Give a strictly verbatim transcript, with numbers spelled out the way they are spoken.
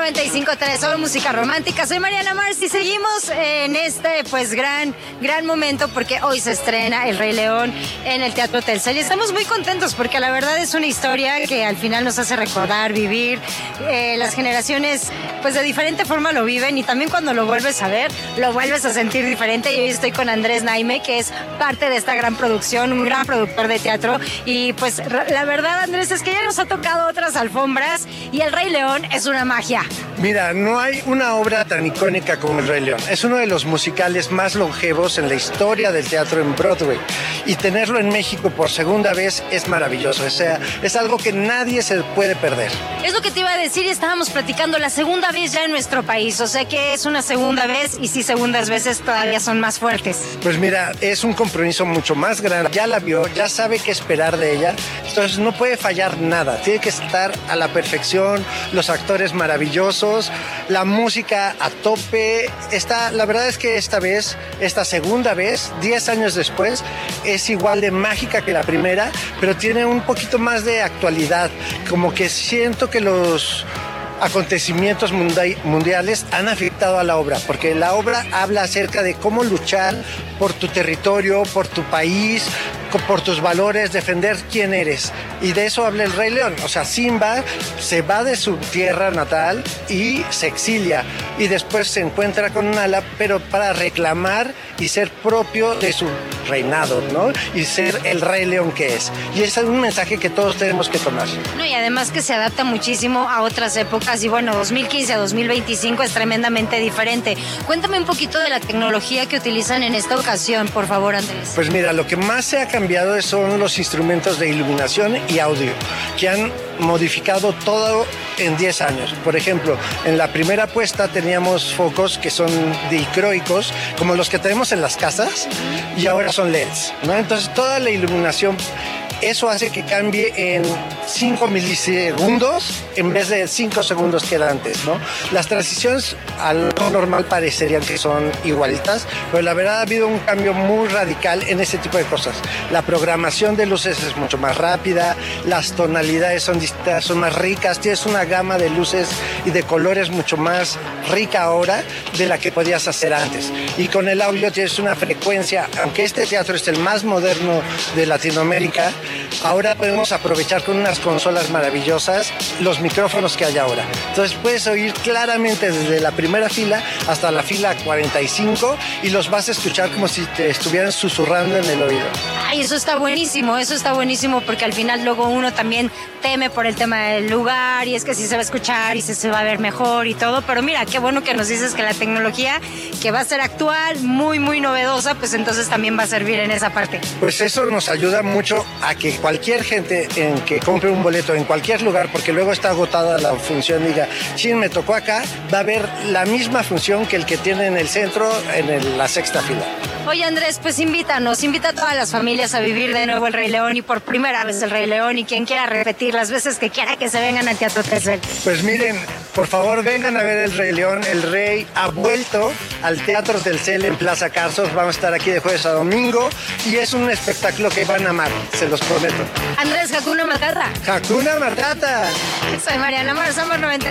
noventa y cinco punto tres, solo música romántica. Soy Mariana Mars y seguimos en este pues gran, gran momento porque hoy se estrena El Rey León en el Teatro Telcel y estamos muy contentos porque la verdad es una historia que al final nos hace recordar, vivir. Eh, las generaciones pues de diferente forma lo viven y también cuando lo vuelves a ver, lo vuelves a sentir diferente. Y hoy estoy con Andrés Naime, que es parte de esta gran producción, un gran productor de teatro. Y pues la verdad, Andrés, es que ya nos ha tocado otras alfombras y El Rey León es una magia. Mira, no hay una obra tan icónica como El Rey León. Es uno de los musicales más longevos en la historia del teatro en Broadway. Y tenerlo en México por segunda vez es maravilloso. O sea, es algo que nadie se puede perder. Es lo que te iba a decir y estábamos platicando la segunda vez ya en nuestro país. O sea que es una segunda vez y sí, segundas veces todavía son más fuertes. Pues mira, es un compromiso mucho más grande. Ya la vio, ya sabe qué esperar de ella. Entonces no puede fallar nada. Tiene que estar a la perfección, los actores maravillosos, la música a tope. Esta, la verdad es que esta vez, esta segunda vez, diez años después, es igual de mágica que la primera, pero tiene un poquito más de actualidad. Como que siento que los acontecimientos mundiales han afectado a la obra, porque la obra habla acerca de cómo luchar por tu territorio, por tu país, por tus valores, defender quién eres. Y de eso habla El Rey León. O sea, Simba se va de su tierra natal y se exilia. Y después se encuentra con Nala, pero para reclamar y ser propio de su reinado, ¿no? Y ser el Rey León que es. Y ese es un mensaje que todos tenemos que tomar. No, y además que se adapta muchísimo a otras épocas. Y bueno, dos mil quince a dos mil veinticinco es tremendamente diferente. Cuéntame un poquito de la tecnología que utilizan en esta ocasión, por favor, Andrés. Pues mira, lo que más se ha cambiado son los instrumentos de iluminación y audio, que han modificado todo en diez años. Por ejemplo, en la primera puesta teníamos focos que son dicroicos, como los que tenemos en las casas, y ahora son L E Ds, ¿no? Entonces toda la iluminación, eso hace que cambie en cinco milisegundos en vez de cinco segundos que era antes, ¿no? Las transiciones al normal parecerían que son igualitas, pero la verdad ha habido un cambio muy radical en ese tipo de cosas. La programación de luces es mucho más rápida, las tonalidades son distintas, son más ricas, tienes una gama de luces y de colores mucho más rica ahora de la que podías hacer antes. Y con el audio tienes una frecuencia, aunque este teatro es el más moderno de Latinoamérica, ahora podemos aprovechar con unas consolas maravillosas los micrófonos que hay ahora. Entonces puedes oír claramente desde la primera fila hasta la fila cuarenta y cinco y los vas a escuchar como si te estuvieran susurrando en el oído. Ay, eso está buenísimo, eso está buenísimo porque al final luego uno también teme por el tema del lugar y es que sí se va a escuchar y se, se va a ver mejor y todo, pero mira, qué bueno que nos dices que la tecnología que va a ser actual, muy, muy novedosa, pues entonces también va a servir en esa parte. Pues eso nos ayuda mucho a que cualquier gente en que compre un boleto en cualquier lugar, porque luego está agotada la función, diga, chin, me tocó acá, va a ver la misma función que el que tiene en el centro, en el, la sexta fila. Oye, Andrés, pues invítanos, invita a todas las familias a vivir de nuevo El Rey León y por primera vez El Rey León y quien quiera repetir las veces que quiera que se vengan al Teatro Telcel. Pues miren, por favor vengan a ver El Rey León. El Rey ha vuelto al Teatro Telcel en Plaza Carsos. Vamos a estar aquí de jueves a domingo y es un espectáculo que van a amar, se los prometo. Andrés, Hakuna Matata. Hakuna Matata. Soy Mariana Mars, somos noventa.